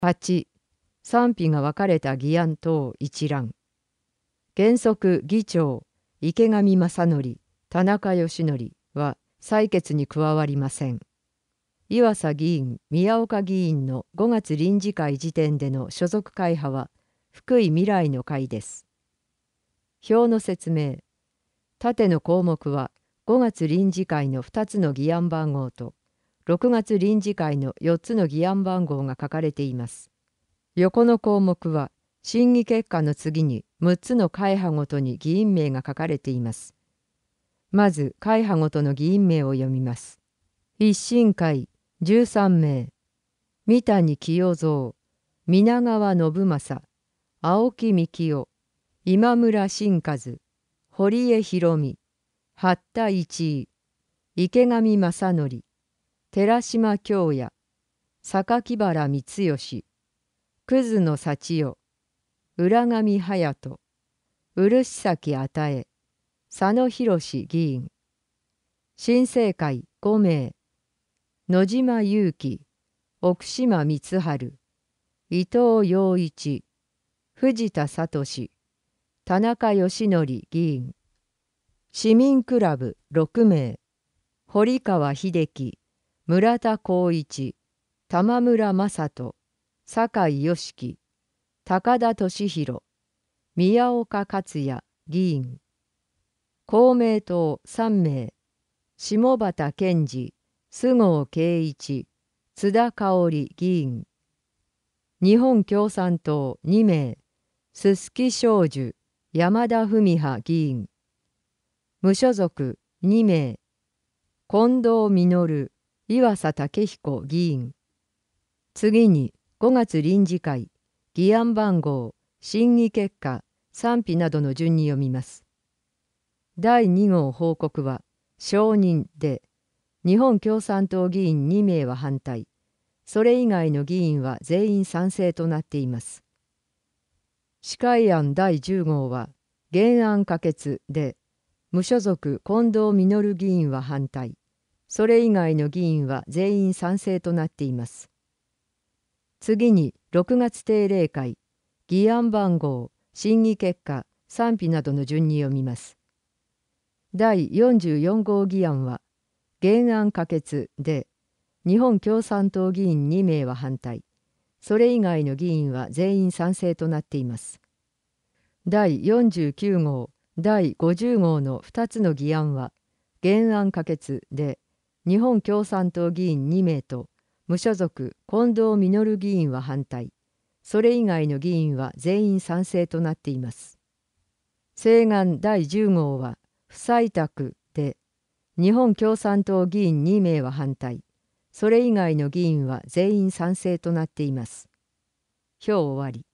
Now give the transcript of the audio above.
8、賛否が分かれた議案等一覧。原則議長、池上正則、田中義則は採決に加わりません。岩佐議員、宮岡議員の5月臨時会時点での所属会派は福井未来の会です。表の説明。縦の項目は5月臨時会の2つの議案番号と6月臨時会の4つの議案番号が書かれています。横の項目は審議結果の次に6つの会派ごとに議員名が書かれています。まず会派ごとの議員名を読みます。一新会13名、三谷清三、皆川信正、青木幹雄、今村真和、堀江博美、八田一位、池上正則、寺島京也、榊原光義、葛野幸代、浦上隼人、漆崎與え、佐野博議員。新生会5名、野島裕樹、奥島光晴、伊藤洋一、藤田聡、田中義則議員。市民クラブ6名、堀川秀樹、村田光一、玉村正人、酒井良樹、高田俊弘、宮岡克也議員。公明党3名、下畑健二、菅生圭一、津田香織議員。日本共産党2名、臼杵正樹、山田文葉議員。無所属2名、近藤実、岩佐武彦議員。次に5月臨時会、議案番号、審議結果、賛否などの順に読みます。第2号報告は承認で、日本共産党議員2名は反対、それ以外の議員は全員賛成となっています。司会案第10号は原案可決で、無所属近藤実議員は反対、それ以外の議員は全員賛成となっています。次に6月定例会、議案番号、審議結果、賛否などの順に読みます。第44号議案は原案可決で、日本共産党議員2名は反対、それ以外の議員は全員賛成となっています。第49号、第50号の2つの議案は原案可決で、日本共産党議員2名と無所属近藤実議員は反対、それ以外の議員は全員賛成となっています。請願第10号は不採択で、日本共産党議員2名は反対、それ以外の議員は全員賛成となっています。表終わり。